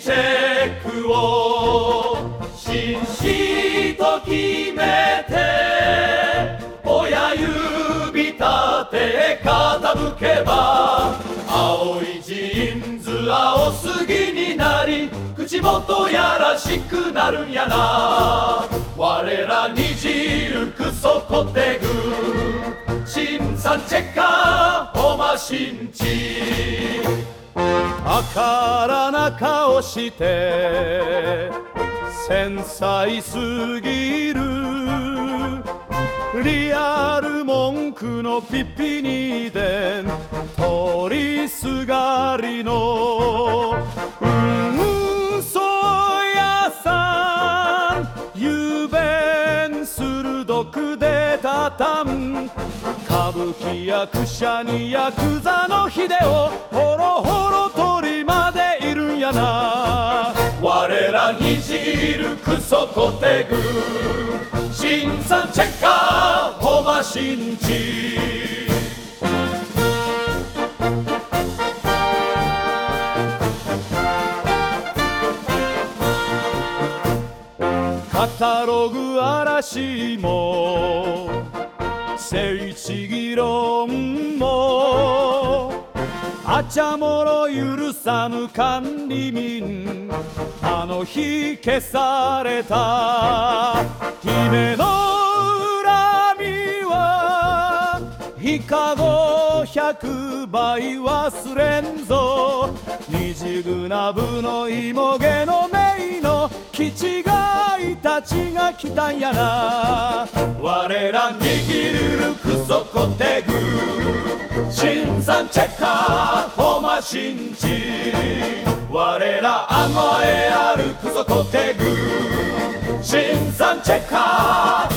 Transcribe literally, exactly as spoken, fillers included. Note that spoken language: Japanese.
チェックを紳士と決めて、親指立て傾けば青いジーンズ青杉になり、口元やらしくなるんやな。我らにじるクソコテグ、新さんチェッカーホマシンチ。あからな顔して繊細すぎる、リアル文句のピピニで通りすがりのうんそ屋さん、雄弁鋭くでたたん、歌舞伎役者にヤクザの秀夫、ホロホロ鳥までいるんやな。我らにじるクソコテグ、新さんチェッカーホマシンチ。カタログ嵐も聖地議論も、あちゃもろ許さぬ管理人、あの日消された姫の恨みは非かごひゃくばい忘れんぞ。二次軍部の芋毛のメイの気違いたちが来たんやな。我ら握るクソコテグ、新さんチェッカーホマシンチ。我らあごえあるクソコテグ、新さんチェッカー